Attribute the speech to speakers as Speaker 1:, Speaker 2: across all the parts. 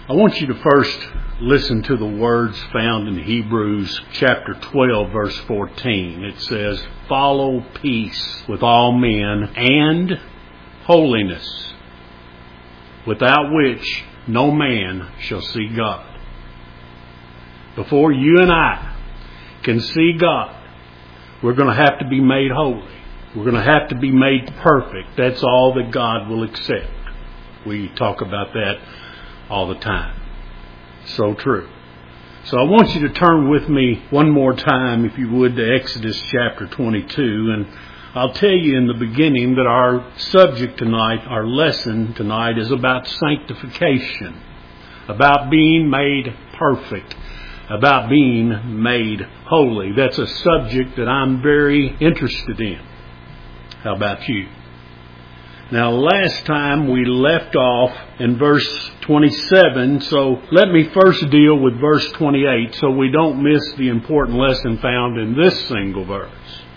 Speaker 1: I want you to first listen to the words found in Hebrews chapter 12, verse 14. It says, "Follow peace with all men and holiness, without which no man shall see God." Before you and I can see God, we're going to have to be made holy. We're going to have to be made perfect. That's all that God will accept. We talk about that all the time. So true. So I want you to turn with me one more time, if you would, to Exodus chapter 22. And I'll tell you in the beginning that our subject tonight, our lesson tonight, is about sanctification, about being made perfect, about being made holy. That's a subject that I'm very interested in. How about you? Now, last time we left off in verse 27, so let me first deal with verse 28 so we don't miss the important lesson found in this single verse.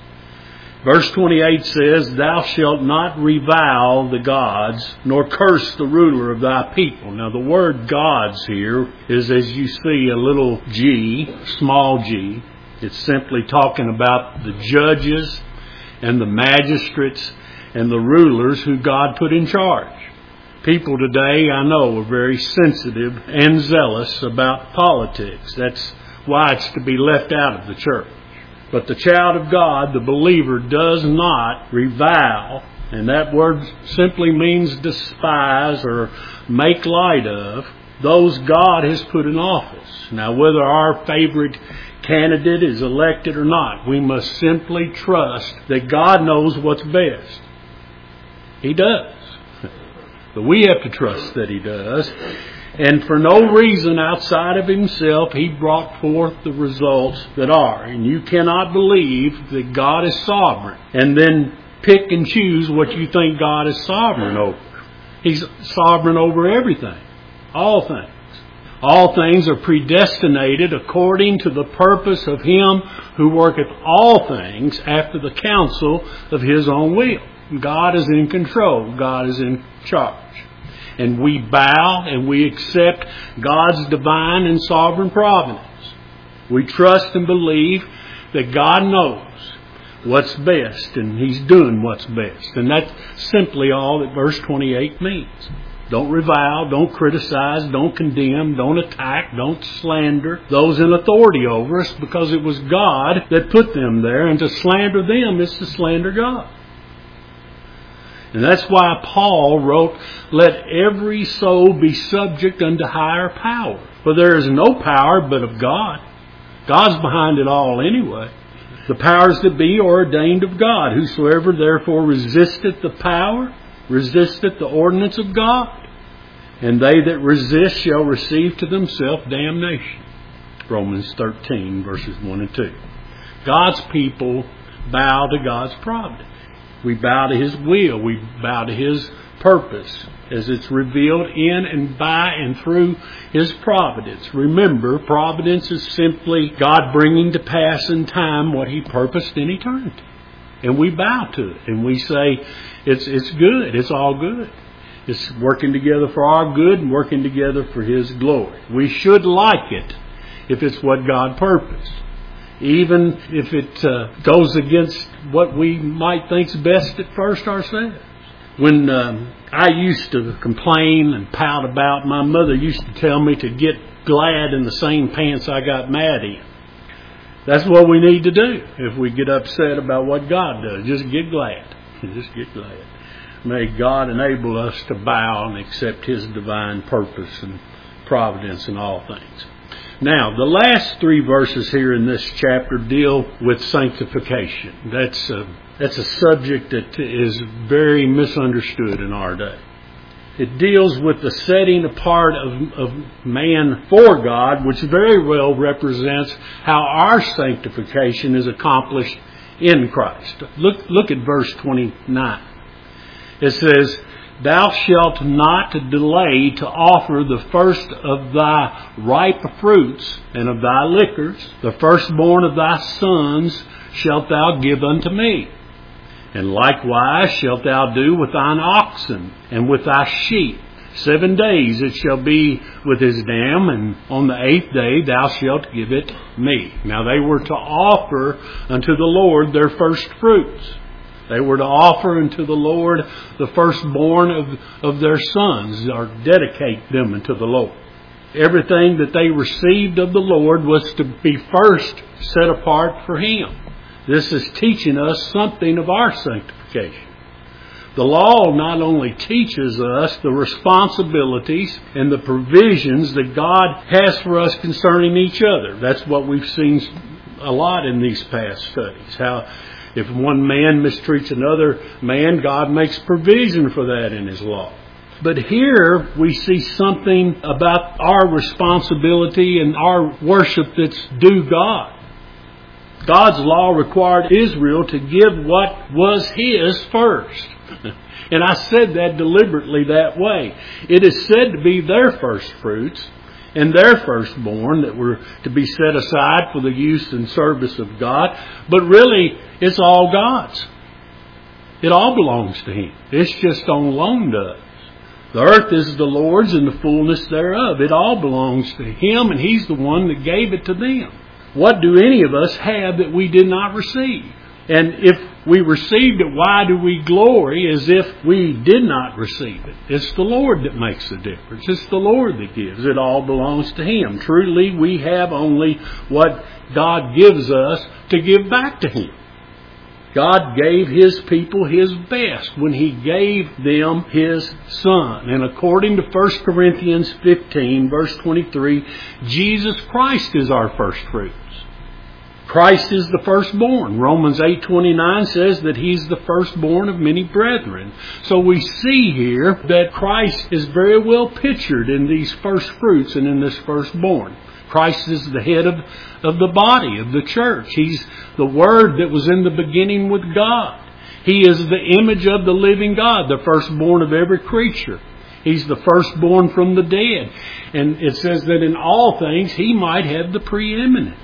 Speaker 1: Verse 28 says, "Thou shalt not revile the gods, nor curse the ruler of thy people." Now, the word gods here is, as you see, a little g, small g. It's simply talking about the judges and the magistrates and the rulers who God put in charge. People today, I know, are very sensitive and zealous about politics. That's why it's to be left out of the church. But the child of God, the believer, does not revile, and that word simply means despise or make light of, those God has put in office. Now, whether our favorite candidate is elected or not, we must simply trust that God knows what's best. He does. But we have to trust that He does. And for no reason outside of Himself, He brought forth the results that are. And you cannot believe that God is sovereign and then pick and choose what you think God is sovereign over. He's sovereign over everything. All things. All things are predestinated according to the purpose of Him who worketh all things after the counsel of His own will. God is in control. God is in charge. And we bow and we accept God's divine and sovereign providence. We trust and believe that God knows what's best and He's doing what's best. And that's simply all that verse 28 means. Don't revile, don't criticize, don't condemn, don't attack, don't slander those in authority over us, because it was God that put them there, and to slander them is to slander God. And that's why Paul wrote, "Let every soul be subject unto higher power. For there is no power but of God." God's behind it all anyway. "The powers that be are ordained of God. Whosoever therefore resisteth the power, resisteth the ordinance of God. And they that resist shall receive to themselves damnation." Romans 13, verses 1 and 2. God's people bow to God's providence. We bow to His will. We bow to His purpose as it's revealed in and by and through His providence. Remember, providence is simply God bringing to pass in time what He purposed in eternity. And we bow to it. And we say, it's good. It's all good. It's working together for our good and working together for His glory. We should like it if it's what God purposed, even if it goes against what we might think's best at first ourselves. When I used to complain and pout about, my mother used to tell me to get glad in the same pants I got mad in. That's what we need to do if we get upset about what God does. Just get glad. Just get glad. May God enable us to bow and accept His divine purpose and providence in all things. Now, the last three verses here in this chapter deal with sanctification. That's a subject that is very misunderstood in our day. It deals with the setting apart of man for God, which very well represents how our sanctification is accomplished in Christ. Look at verse 29. It says, "Thou shalt not delay to offer the first of thy ripe fruits and of thy liquors. The firstborn of thy sons shalt thou give unto me. And likewise shalt thou do with thine oxen and with thy sheep 7 days it shall be with his dam, and on the 8th day thou shalt give it me. Now they were to offer unto the Lord their first fruits. They were to offer unto the Lord the firstborn of their sons, or dedicate them unto the Lord. Everything that they received of the Lord was to be first set apart for Him. This is teaching us something of our sanctification. The law not only teaches us the responsibilities and the provisions that God has for us concerning each other. That's what we've seen a lot in these past studies. How if one man mistreats another man, God makes provision for that in His law. But here we see something about our responsibility and our worship that's due God. God's law required Israel to give what was His first. And I said that deliberately that way. It is said to be their first fruits and their firstborn that were to be set aside for the use and service of God. But really, it's all God's. It all belongs to Him. It's just on loan to us. The earth is the Lord's and the fullness thereof. It all belongs to Him, and He's the one that gave it to them. What do any of us have that we did not receive? And if we received it, why do we glory as if we did not receive it? It's the Lord that makes the difference. It's the Lord that gives. It all belongs to Him. Truly, we have only what God gives us to give back to Him. God gave His people His best when He gave them His Son. And according to 1 Corinthians 15, verse 23, Jesus Christ is our first fruits. Christ is the firstborn. Romans 8:29 says that He's the firstborn of many brethren. So we see here that Christ is very well pictured in these first fruits and in this firstborn. Christ is the head of the body, of the church. He's the Word that was in the beginning with God. He is the image of the living God, the firstborn of every creature. He's the firstborn from the dead. And it says that in all things He might have the preeminence.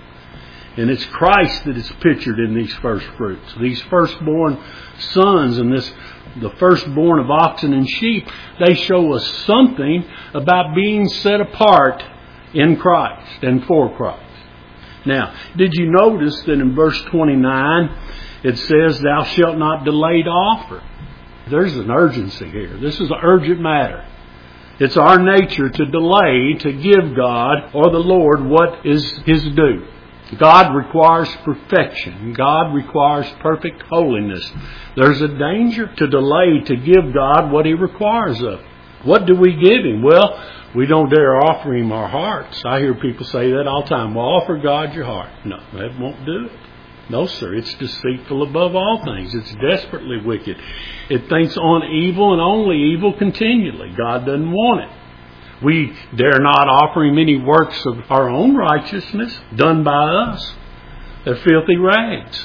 Speaker 1: And it's Christ that is pictured in these first fruits. These firstborn sons and the firstborn of oxen and sheep, they show us something about being set apart in Christ and for Christ. Now, did you notice that in verse 29 it says, "Thou shalt not delay to offer"? There's an urgency here. This is an urgent matter. It's our nature to delay to give God or the Lord what is His due. God requires perfection. God requires perfect holiness. There's a danger to delay to give God what He requires of us. What do we give Him? Well, we don't dare offer Him our hearts. I hear people say that all the time. Well, offer God your heart. No, that won't do it. No, sir. It's deceitful above all things. It's desperately wicked. It thinks on evil and only evil continually. God doesn't want it. We dare not offer Him any works of our own righteousness done by us. They're filthy rags.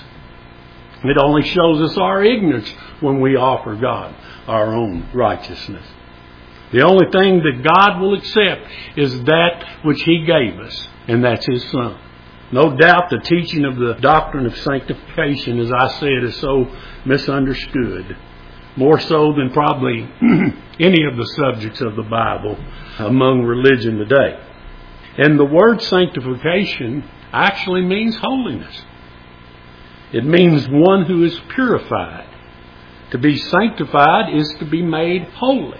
Speaker 1: It only shows us our ignorance when we offer God our own righteousness. The only thing that God will accept is that which He gave us, and that's His Son. No doubt the teaching of the doctrine of sanctification, as I said, is so misunderstood. More so than probably any of the subjects of the Bible among religion today. And the word sanctification actually means holiness. It means one who is purified. To be sanctified is to be made holy.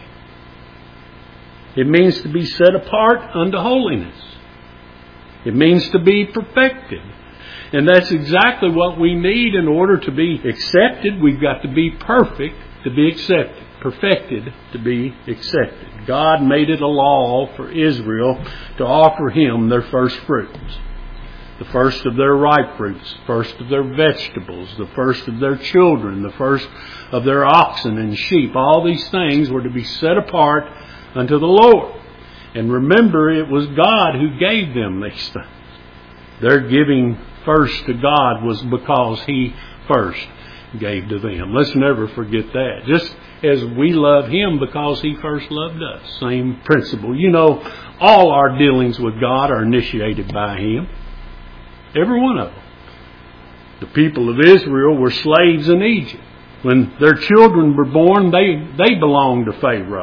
Speaker 1: It means to be set apart unto holiness. It means to be perfected. And that's exactly what we need in order to be accepted. We've got to be perfect to be accepted. Perfected to be accepted. God made it a law for Israel to offer Him their first fruits. The first of their ripe fruits, first of their vegetables, the first of their children, the first of their oxen and sheep. All these things were to be set apart unto the Lord. And remember, it was God who gave them these things. Their giving first to God was because He first gave to them. Let's never forget that. Just as we love Him because He first loved us. Same principle. You know, all our dealings with God are initiated by Him. Every one of them. The people of Israel were slaves in Egypt. When their children were born, they belonged to Pharaoh.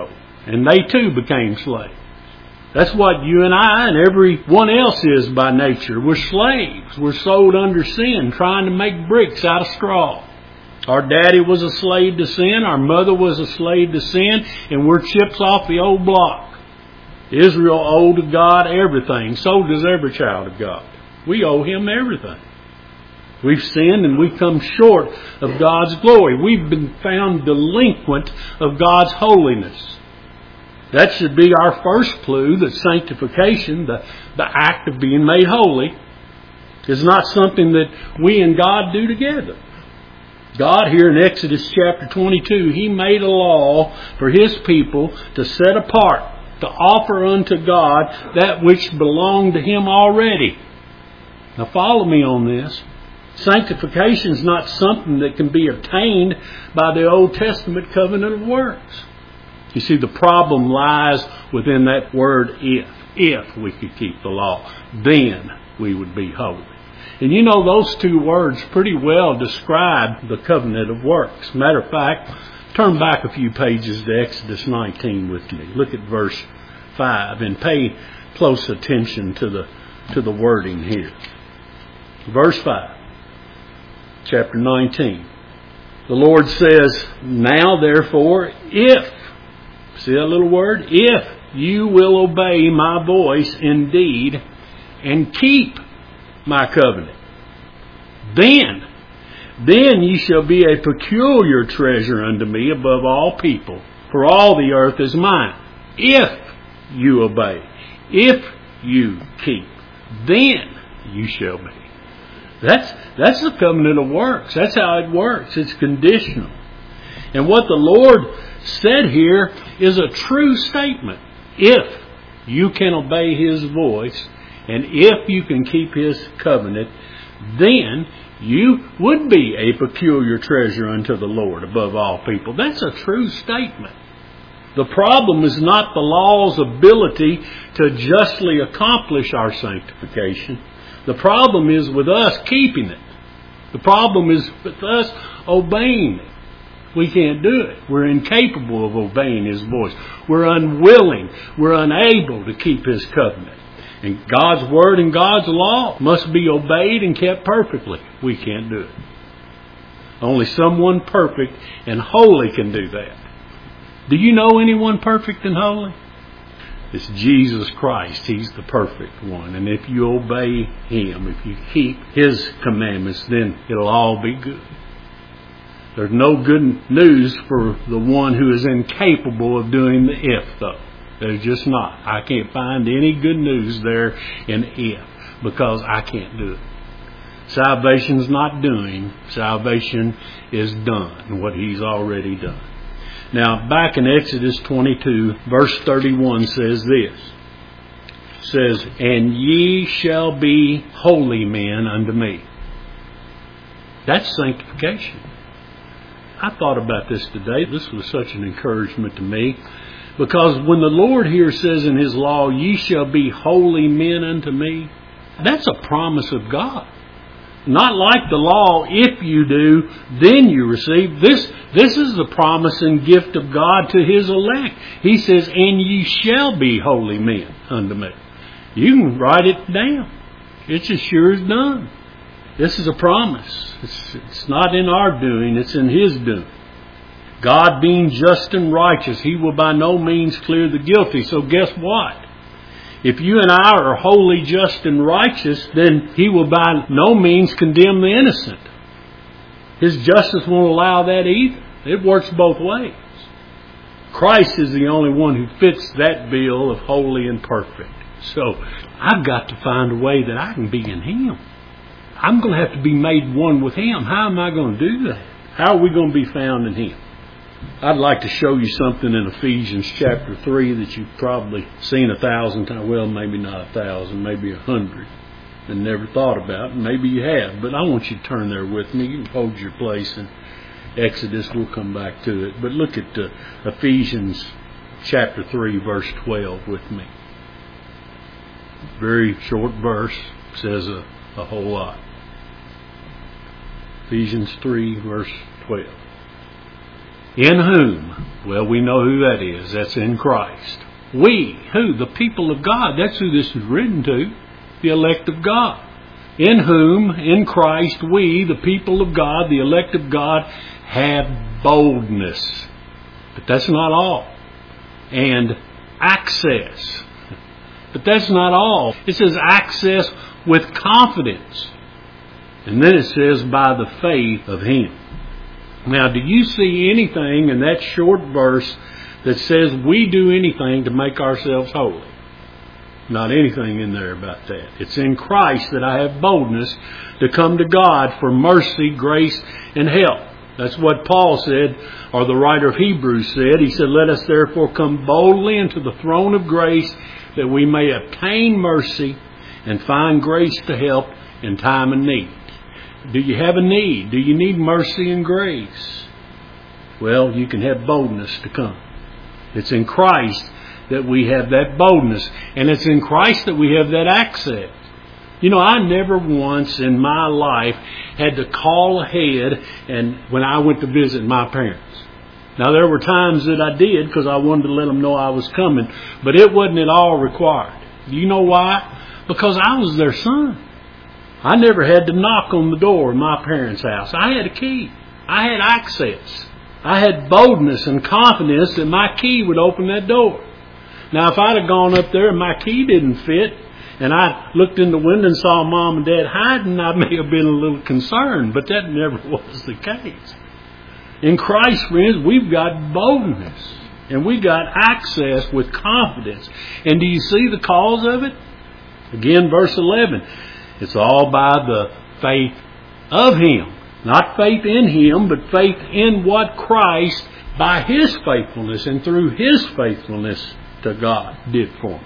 Speaker 1: And they too became slaves. That's what you and I and everyone else is by nature. We're slaves. We're sold under sin, trying to make bricks out of straw. Our daddy was a slave to sin. Our mother was a slave to sin. And we're chips off the old block. Israel owed to God everything. So does every child of God. We owe Him everything. We've sinned and we've come short of God's glory. We've been found delinquent of God's holiness. That should be our first clue that sanctification, the act of being made holy, is not something that we and God do together. God here in Exodus chapter 22, He made a law for His people to set apart, to offer unto God that which belonged to Him already. Now follow me on this. Sanctification is not something that can be obtained by the Old Testament covenant of works. You see, the problem lies within that word if. If we could keep the law, then we would be holy. And you know, those two words pretty well describe the covenant of works. Matter of fact, turn back a few pages to Exodus 19 with me. Look at verse 5 and pay close attention to the wording here. Verse 5, chapter 19. The Lord says, now therefore, if, see that little word? If you will obey my voice indeed and keep my covenant, then ye shall be a peculiar treasure unto me above all people, for all the earth is mine. If you obey, if you keep, then you shall be. That's the covenant of works. That's how it works. It's conditional. And what the Lord said here is a true statement. If you can obey His voice, and if you can keep His covenant, then you would be a peculiar treasure unto the Lord above all people. That's a true statement. The problem is not the law's ability to justly accomplish our sanctification. The problem is with us keeping it. The problem is with us obeying it. We can't do it. We're incapable of obeying His voice. We're unwilling. We're unable to keep His covenant. And God's Word and God's law must be obeyed and kept perfectly. We can't do it. Only someone perfect and holy can do that. Do you know anyone perfect and holy? It's Jesus Christ. He's the perfect one. And if you obey Him, if you keep His commandments, then it'll all be good. There's no good news for the one who is incapable of doing the if, though. There's just not. I can't find any good news there in if, because I can't do it. Salvation's not doing. Salvation is done, what He's already done. Now, back in Exodus 22, verse 31 says this. It says, and ye shall be holy men unto me. That's sanctification. I thought about this today. This was such an encouragement to me. Because when the Lord here says in His law, ye shall be holy men unto me, that's a promise of God. Not like the law, if you do, then you receive. This is the promise and gift of God to His elect. He says, and ye shall be holy men unto me. You can write it down. It's as sure as done. This is a promise. It's not in our doing, it's in His doing. God being just and righteous, He will by no means clear the guilty. So guess what? If you and I are holy, just, and righteous, then He will by no means condemn the innocent. His justice won't allow that either. It works both ways. Christ is the only one who fits that bill of holy and perfect. So I've got to find a way that I can be in Him. I'm going to have to be made one with Him. How am I going to do that? How are we going to be found in Him? I'd like to show you something in Ephesians chapter 3 that you've probably seen 1,000 times. Well, maybe not 1,000, maybe 100. And never thought about. Maybe you have. But I want you to turn there with me. You can hold your place in Exodus. We'll come back to it. But look at Ephesians chapter 3, verse 12 with me. Very short verse. Says a whole lot. Ephesians 3, verse 12. In whom, well, we know who that is. That's in Christ. We, who? The people of God. That's who this is written to. The elect of God. In whom, in Christ, we, the people of God, the elect of God, have boldness. But that's not all. And access. But that's not all. It says access with confidence. And then it says by the faith of Him. Now, do you see anything in that short verse that says we do anything to make ourselves holy? Not anything in there about that. It's in Christ that I have boldness to come to God for mercy, grace, and help. That's what Paul said, or the writer of Hebrews said. He said, let us therefore come boldly into the throne of grace that we may obtain mercy and find grace to help in time of need. Do you have a need? Do you need mercy and grace? Well, you can have boldness to come. It's in Christ that we have that boldness. And it's in Christ that we have that access. You know, I never once in my life had to call ahead and when I went to visit my parents. Now, there were times that I did because I wanted to let them know I was coming. But it wasn't at all required. Do you know why? Because I was their son. I never had to knock on the door of my parents' house. I had a key. I had access. I had boldness and confidence that my key would open that door. Now, if I'd have gone up there and my key didn't fit, and I looked in the window and saw Mom and Dad hiding, I may have been a little concerned, but that never was the case. In Christ, friends, we've got boldness, and we got access with confidence. And do you see the cause of it? Again, verse 11. It's all by the faith of Him. Not faith in Him, but faith in what Christ, by His faithfulness and through His faithfulness to God, did for me.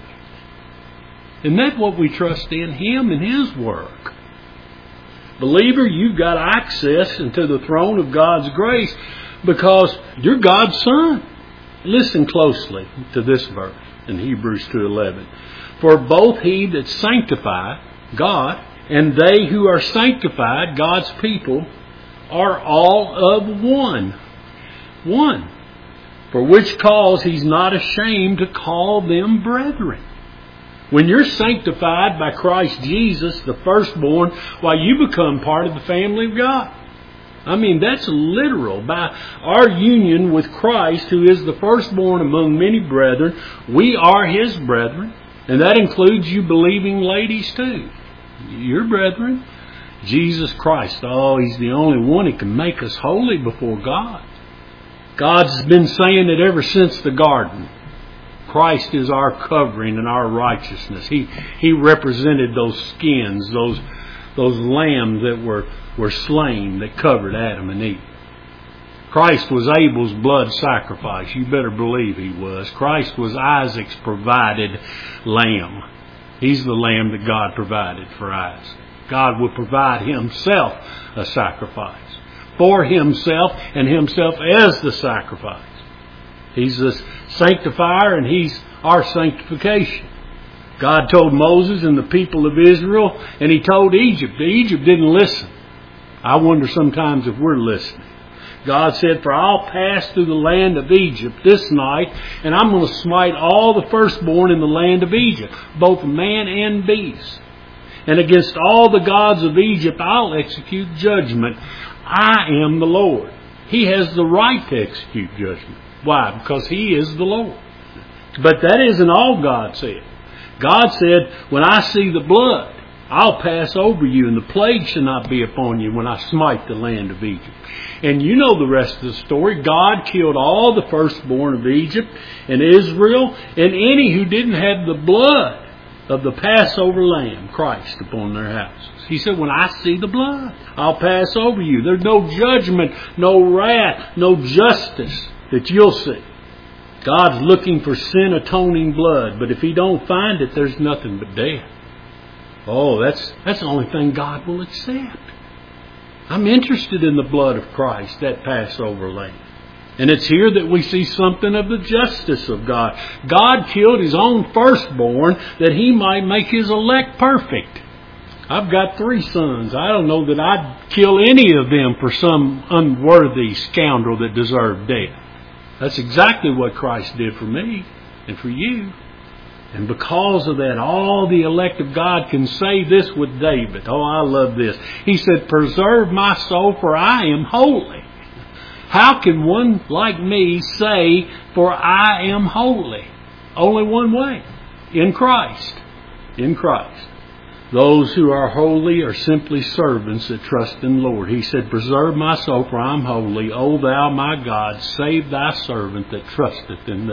Speaker 1: Isn't that what we trust in? Him and His work. Believer, you've got access into the throne of God's grace because you're God's son. Listen closely to this verse in Hebrews 2:11. For both He that sanctified, God, and they who are sanctified, God's people, are all of one. One. For which cause He's not ashamed to call them brethren. When you're sanctified by Christ Jesus, the firstborn, why, you become part of the family of God. I mean, that's literal. By our union with Christ, who is the firstborn among many brethren, we are His brethren. And that includes you believing ladies too. Your brethren. Jesus Christ, oh, He's the only one who can make us holy before God. God's been saying it ever since the garden. Christ is our covering and our righteousness. He represented those skins, those lambs that were slain that covered Adam and Eve. Christ was Abel's blood sacrifice. You better believe He was. Christ was Isaac's provided lamb. He's the lamb that God provided for Isaac. God will provide Himself a sacrifice for Himself and Himself as the sacrifice. He's the sanctifier and He's our sanctification. God told Moses and the people of Israel, and He told Egypt. Egypt didn't listen. I wonder sometimes if we're listening. God said, for I'll pass through the land of Egypt this night, and I'm going to smite all the firstborn in the land of Egypt, both man and beast. And against all the gods of Egypt I'll execute judgment. I am the Lord. He has the right to execute judgment. Why? Because He is the Lord. But that isn't all God said. God said, when I see the blood, I'll pass over you, and the plague shall not be upon you when I smite the land of Egypt. And you know the rest of the story. God killed all the firstborn of Egypt and Israel, and any who didn't have the blood of the Passover lamb, Christ, upon their houses. He said, when I see the blood, I'll pass over you. There's no judgment, no wrath, no justice that you'll see. God's looking for sin-atoning blood, but if He don't find it, there's nothing but death. Oh, that's the only thing God will accept. I'm interested in the blood of Christ, that Passover lamb. And it's here that we see something of the justice of God. God killed His own firstborn that He might make His elect perfect. I've got 3 sons. I don't know that I'd kill any of them for some unworthy scoundrel that deserved death. That's exactly what Christ did for me and for you. And because of that, all the elect of God can say this with David. Oh, I love this. He said, preserve my soul, for I am holy. How can one like me say, for I am holy? Only one way. In Christ. In Christ. Those who are holy are simply servants that trust in the Lord. He said, preserve my soul, for I am holy. O thou my God, save thy servant that trusteth in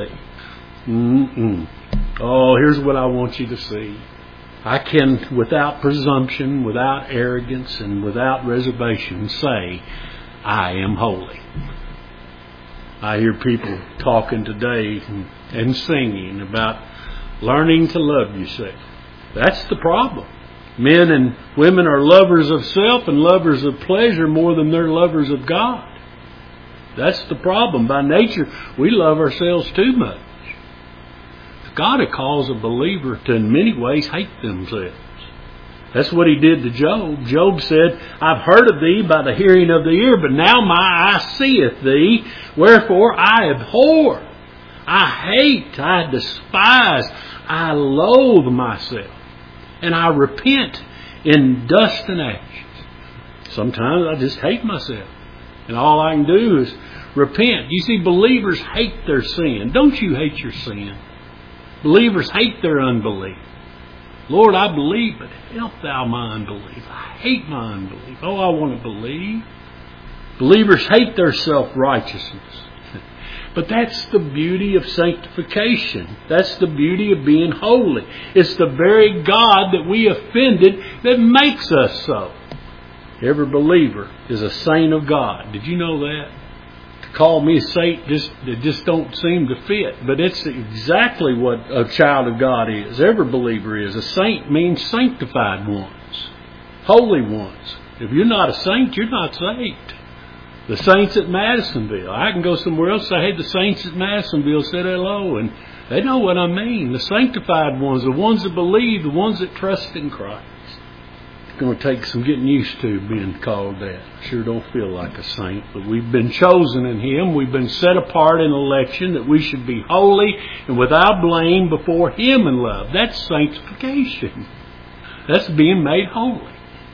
Speaker 1: thee. Oh, here's what I want you to see. I can, without presumption, without arrogance, and without reservation, say, I am holy. I hear people talking today and singing about learning to love yourself. That's the problem. Men and women are lovers of self and lovers of pleasure more than they're lovers of God. That's the problem. By nature, we love ourselves too much. God calls a believer to, in many ways, hate themselves. That's what He did to Job. Job said, I've heard of thee by the hearing of the ear, but now my eye seeth thee. Wherefore I abhor, I hate, I despise, I loathe myself. And I repent in dust and ashes. Sometimes I just hate myself. And all I can do is repent. You see, believers hate their sin. Don't you hate your sin? Believers hate their unbelief. Lord, I believe, but help thou my unbelief. I hate my unbelief. Oh, I want to believe. Believers hate their self-righteousness. But that's the beauty of sanctification. That's the beauty of being holy. It's the very God that we offended that makes us so. Every believer is a saint of God. Did you know that? Call me a saint, just don't seem to fit. But it's exactly what a child of God is. Every believer is. A saint means sanctified ones. Holy ones. If you're not a saint, you're not saved. The saints at Madisonville. I can go somewhere else and say, hey, the saints at Madisonville said hello. And they know what I mean. The sanctified ones, the ones that believe, the ones that trust in Christ. Going to take some getting used to being called that. I sure don't feel like a saint, but we've been chosen in Him. We've been set apart in election that we should be holy and without blame before Him in love. That's sanctification. That's being made holy.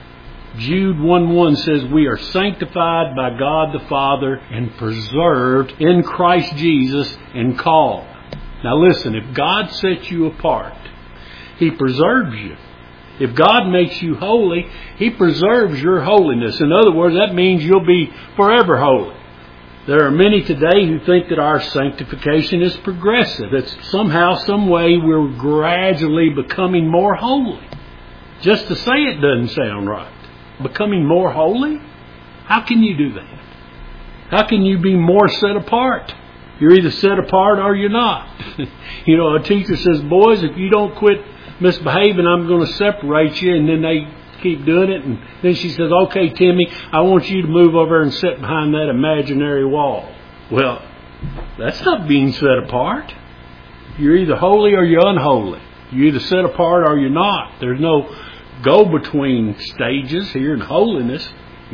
Speaker 1: Jude 1:1 says we are sanctified by God the Father and preserved in Christ Jesus and called. Now listen, if God sets you apart, He preserves you. If God makes you holy, He preserves your holiness. In other words, that means you'll be forever holy. There are many today who think that our sanctification is progressive. That somehow, some way, we're gradually becoming more holy. Just to say it doesn't sound right. Becoming more holy? How can you do that? How can you be more set apart? You're either set apart or you're not. You know, a teacher says, boys, if you don't quit misbehaving, I'm going to separate you. And then they keep doing it. And then she says, okay, Timmy, I want you to move over and sit behind that imaginary wall. Well, that's not being set apart. You're either holy or you're unholy. You're either set apart or you're not. There's no go-between stages here in holiness.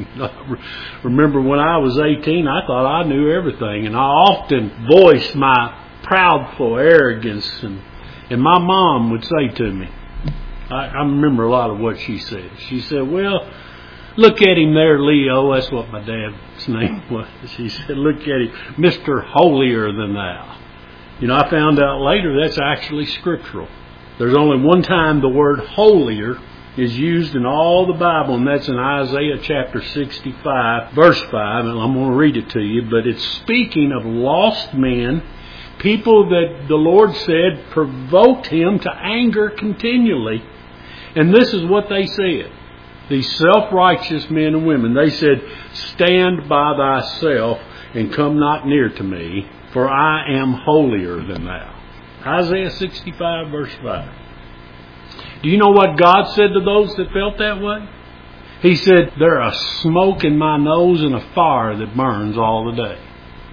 Speaker 1: Remember when I was 18, I thought I knew everything. And I often voiced my proudful arrogance. And my mom would say to me, I remember a lot of what she said. She said, well, look at him there, Leo. That's what my dad's name was. She said, look at him, Mr. Holier than thou. You know, I found out later that's actually scriptural. There's only one time the word holier is used in all the Bible, and that's in Isaiah chapter 65, verse 5. And I'm going to read it to you, but it's speaking of lost men, people that the Lord said provoked Him to anger continually. And this is what they said. These self-righteous men and women, they said, stand by thyself and come not near to me, for I am holier than thou. Isaiah 65 verse 5. Do you know what God said to those that felt that way? He said, there's a smoke in my nose and a fire that burns all the day.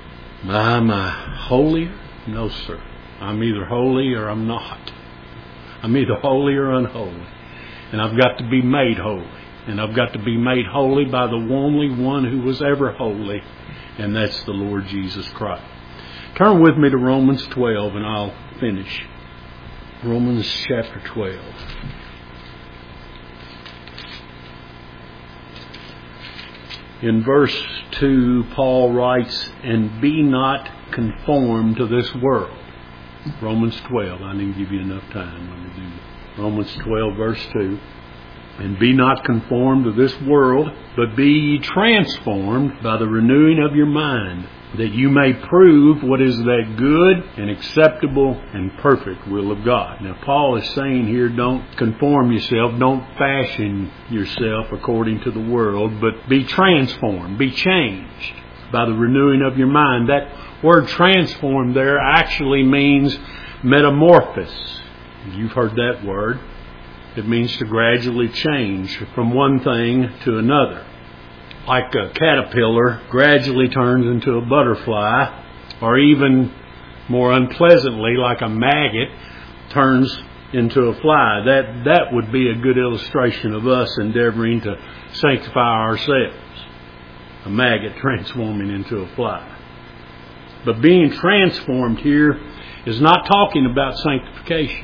Speaker 1: Am I holier? No, sir. I'm either holy or I'm not. I'm either holy or unholy. And I've got to be made holy. And I've got to be made holy by the only one who was ever holy. And that's the Lord Jesus Christ. Turn with me to Romans 12 and I'll finish. Romans chapter 12. In verse 2, Paul writes, "And be not conformed to this world." Romans 12. I didn't give you enough time. Let me do that. Romans 12, verse 2. "And be not conformed to this world, but be ye transformed by the renewing of your mind, that you may prove what is that good and acceptable and perfect will of God." Now, Paul is saying here, don't conform yourself, don't fashion yourself according to the world, but be transformed, be changed by the renewing of your mind. That word transformed there actually means metamorphosis. You've heard that word. It means to gradually change from one thing to another. Like a caterpillar gradually turns into a butterfly, or even more unpleasantly, like a maggot turns into a fly. That would be a good illustration of us endeavoring to sanctify ourselves. A maggot transforming into a fly. But being transformed here is not talking about sanctification.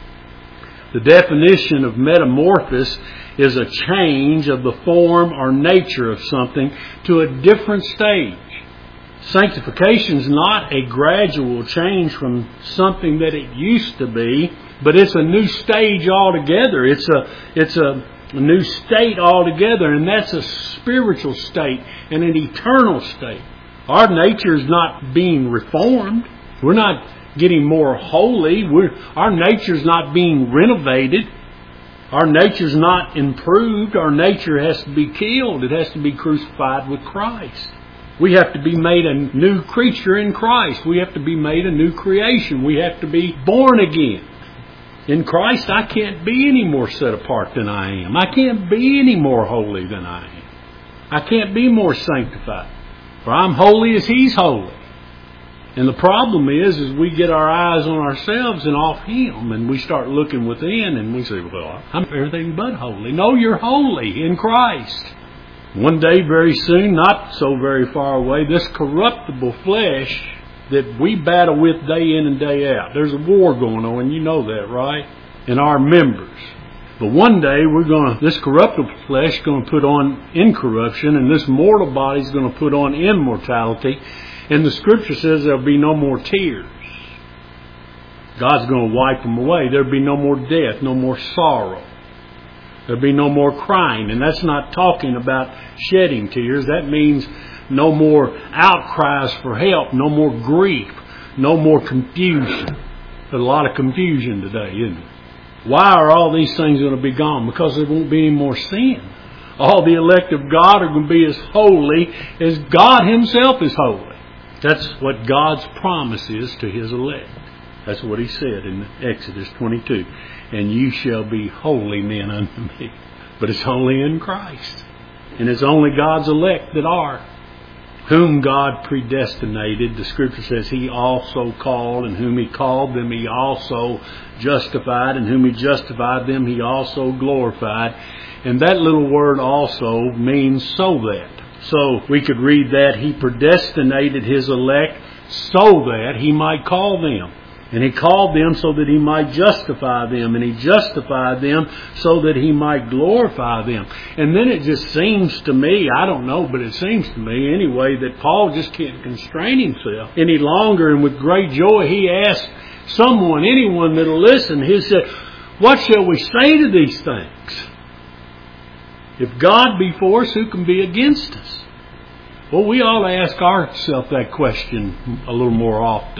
Speaker 1: The definition of metamorphosis is a change of the form or nature of something to a different stage. Sanctification is not a gradual change from something that it used to be, but it's a new stage altogether. It's a new state altogether, and that's a spiritual state and an eternal state. Our nature is not being reformed. We're not getting more holy. Our nature's not being renovated. Our nature's not improved. Our nature has to be killed. It has to be crucified with Christ. We have to be made a new creature in Christ. We have to be made a new creation. We have to be born again. In Christ, I can't be any more set apart than I am. I can't be any more holy than I am. I can't be more sanctified. For I'm holy as He's holy. And the problem is we get our eyes on ourselves and off Him, and we start looking within, and we say, well, I'm everything but holy. No, you're holy in Christ. One day, very soon, not so very far away, this corruptible flesh that we battle with day in and day out. There's a war going on, you know that, right? In our members. But one day, this corruptible flesh is going to put on incorruption, and this mortal body is going to put on immortality. And the Scripture says there'll be no more tears. God's going to wipe them away. There'll be no more death, no more sorrow. There'll be no more crying. And that's not talking about shedding tears. That means no more outcries for help, no more grief, no more confusion. There's a lot of confusion today, isn't it? Why are all these things going to be gone? Because there won't be any more sin. All the elect of God are going to be as holy as God Himself is holy. That's what God's promise is to His elect. That's what He said in Exodus 22. "And you shall be holy men unto me." But it's only in Christ. And it's only God's elect that are. "Whom God predestinated," the Scripture says, He also called. "And whom He called, them He also justified. And whom He justified, them He also glorified." And that little word "also" means "so that." So we could read that He predestinated His elect so that He might call them. And He called them so that He might justify them. And He justified them so that He might glorify them. And then it just seems to me, I don't know, but it seems to me anyway, that Paul just can't constrain himself any longer. And with great joy He asked anyone that'll listen, He said, "What shall we say to these things? If God be for us, who can be against us?" Well, we ought to ask ourselves that question a little more often.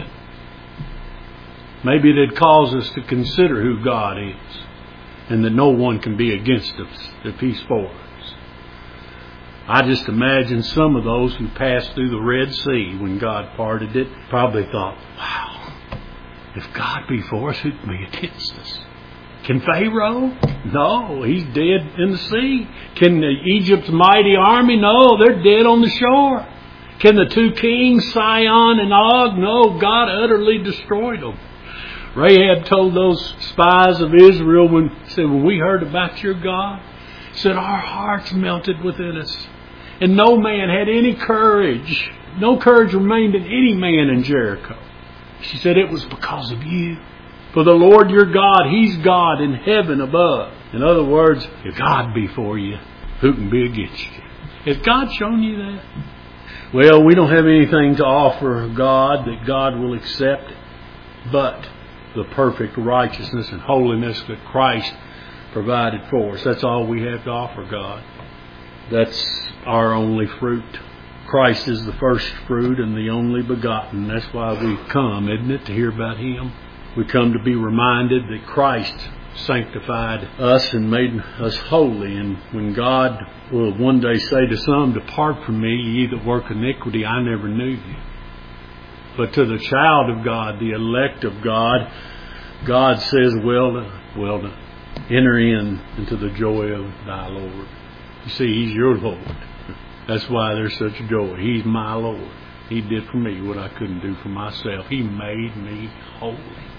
Speaker 1: Maybe it'd cause us to consider who God is, and that no one can be against us if He's for us. I just imagine some of those who passed through the Red Sea when God parted it probably thought, wow, if God be for us, who can be against us? Can Pharaoh? No, he's dead in the sea. Can Egypt's mighty army? No, they're dead on the shore. Can the two kings, Sihon and Og? No, God utterly destroyed them. Rahab told those spies of Israel when we heard about your God, said our hearts melted within us. And no man had any courage no courage remained in any man in Jericho. She said, it was because of you. For the Lord your God, He's God in heaven above. In other words, if God be for you, who can be against you? Has God shown you that? Well, we don't have anything to offer God that God will accept but the perfect righteousness and holiness that Christ provided for us. That's all we have to offer God. That's our only fruit. Christ is the first fruit and the only begotten. That's why we come, isn't it, to hear about Him? We come to be reminded that Christ sanctified us and made us holy. And when God will one day say to some, depart from me, ye that work iniquity, I never knew you. But to the child of God, the elect of God, God says, well done. Enter into the joy of thy Lord. You see, He's your Lord. That's why there's such joy. He's my Lord. He did for me what I couldn't do for myself. He made me holy.